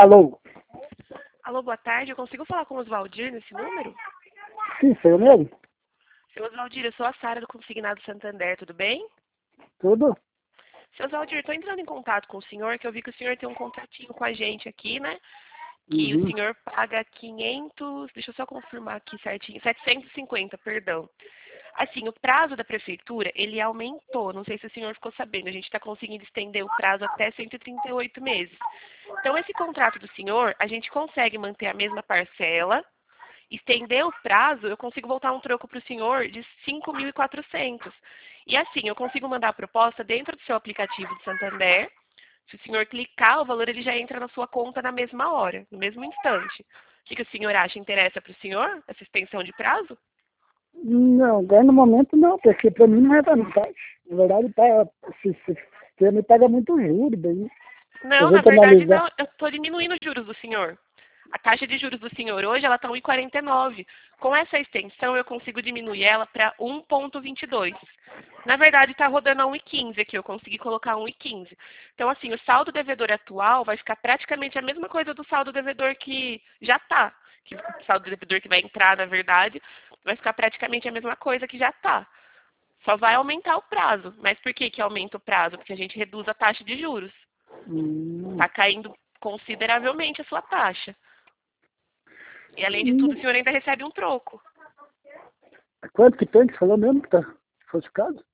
Alô? Alô, boa tarde. Eu consigo falar com o Oswaldir nesse número? Sim, sou eu mesmo? Seu Oswaldir, eu sou a Sara do Consignado Santander, tudo bem? Tudo? Seu Oswaldir, estou entrando em contato com o senhor, que eu vi que o senhor tem um contratinho com a gente aqui, né? Que o Uhum. senhor paga 500, deixa eu só confirmar aqui certinho, 750, perdão. Assim, o prazo da prefeitura, ele aumentou, não sei se o senhor ficou sabendo, a gente está conseguindo estender o prazo até 138 meses. Então, esse contrato do senhor, a gente consegue manter a mesma parcela, estender o prazo, eu consigo voltar um troco para o senhor de 5.400. E assim, eu consigo mandar a proposta dentro do seu aplicativo de Santander. Se o senhor clicar, o valor ele já entra na sua conta na mesma hora, no mesmo instante. O que o senhor acha? Interessa para o senhor essa extensão de prazo? Não, agora no momento não, porque pra mim não é vantagem. Na verdade, você me paga muito juros daí. Se a Não, na gente verdade analisar. não. Eu estou diminuindo os juros do senhor. A taxa de juros do senhor hoje ela está 1,49. Com essa extensão eu consigo diminuir ela para 1,22. Na verdade está rodando a 1,15 aqui, eu consegui colocar 1,15. Então assim, o saldo devedor atual vai ficar praticamente a mesma coisa do saldo devedor que já está. O saldo devedor que vai entrar, na verdade, vai ficar praticamente a mesma coisa que já está. Só vai aumentar o prazo. Mas por que aumenta o prazo? Porque a gente reduz a taxa de juros. Hum, Está caindo consideravelmente a sua taxa. E além de tudo, o hum, senhor ainda recebe um troco. quanto que tem que falou mesmo que tá, se fosse o caso?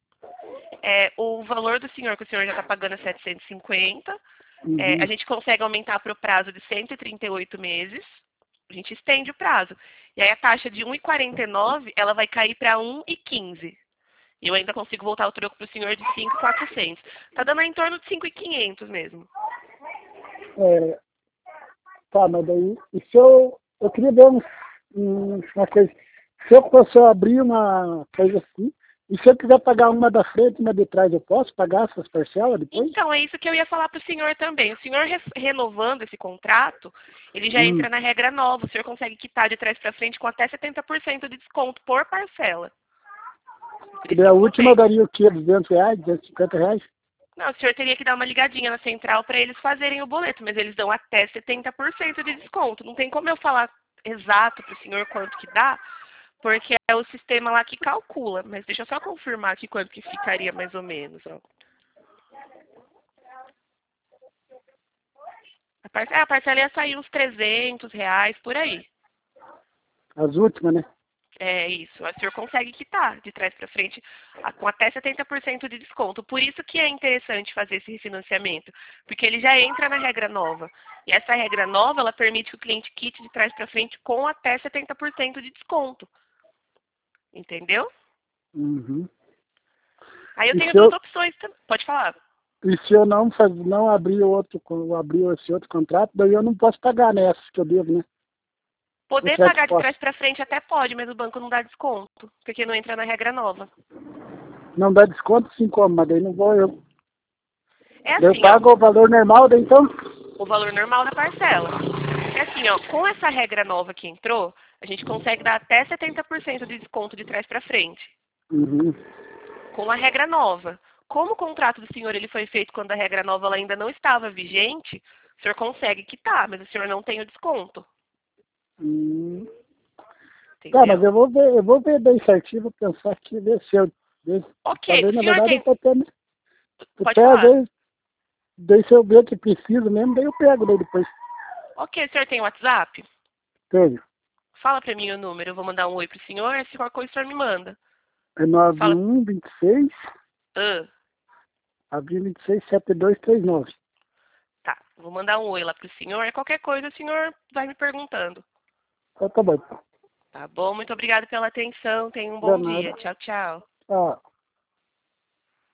O valor do senhor, que o senhor já está pagando é 750, a Uhum. gente consegue aumentar para o prazo de 138 meses. A gente estende o prazo. E aí a taxa de 1,49, ela vai cair para 1,15. E eu ainda consigo voltar o troco para o senhor de 5.400. Está dando em torno de 5.500 mesmo. É, tá, mas daí, e se eu queria ver uma coisa, se eu fosse abrir uma coisa assim, e se eu quiser pagar uma da frente e uma de trás, eu posso pagar essas parcelas depois? Então, é isso que eu ia falar para o senhor também. O senhor renovando esse contrato, ele já Hum. entra na regra nova. O senhor consegue quitar de trás para frente com até 70% de desconto por parcela. Por E isso daí que a eu última contei. daria o quê? R$ 200, R$ 250? Não, o senhor teria que dar uma ligadinha na central para eles fazerem o boleto, mas eles dão até 70% de desconto. Não tem como eu falar exato para o senhor quanto que dá, porque é o sistema lá que calcula. Mas deixa eu só confirmar aqui quanto que ficaria mais ou menos. Ó. A parcela ia sair uns R$ 300, por aí. As últimas, né? É isso. O senhor consegue quitar de trás para frente com até 70% de desconto. Por isso que é interessante fazer esse refinanciamento, porque ele já entra na regra nova. E essa regra nova, ela permite que o cliente quite de trás para frente com até 70% de desconto. Entendeu? Uhum. Aí eu E tenho se duas eu, opções também. Pode falar. e se eu não abrir abrir esse outro contrato, daí eu não posso pagar nessas que eu devo, né? Ou Poder será que pagar de posso? trás para frente até pode, mas o banco não dá desconto, porque não entra na regra nova. Não dá desconto, sim, como? Mas daí não vou eu. É Daí eu assim, ó. pago o valor normal, daí então? O valor normal da parcela. É assim, ó, com essa regra nova que entrou, a gente consegue dar até 70% de desconto de trás para frente. Uhum. Com a regra nova. Como o contrato do senhor ele foi feito quando a regra nova ela ainda não estava vigente, o senhor consegue quitar, mas o senhor não tem o desconto. Hum. Tá, mas Entendeu? eu vou ver bem certinho, vou pensar aqui, ver se eu. Ok, Talvez, o na senhor verdade, eu tem. tô até, Pode às falar. vezes, daí se eu ver que preciso mesmo, daí eu pego daí depois. Ok, o senhor tem WhatsApp? Tenho. Fala para mim o número, eu vou mandar um oi pro senhor, se qualquer coisa o senhor me manda. É nove Fala. um 26 Ah, abril 26 7239. tá, vou mandar um oi lá pro senhor, e qualquer coisa o senhor vai me perguntando. Então tá bom. Tá bom? Muito obrigada pela atenção. Tenha um bom dia. Danada. Tchau, tchau. Ah.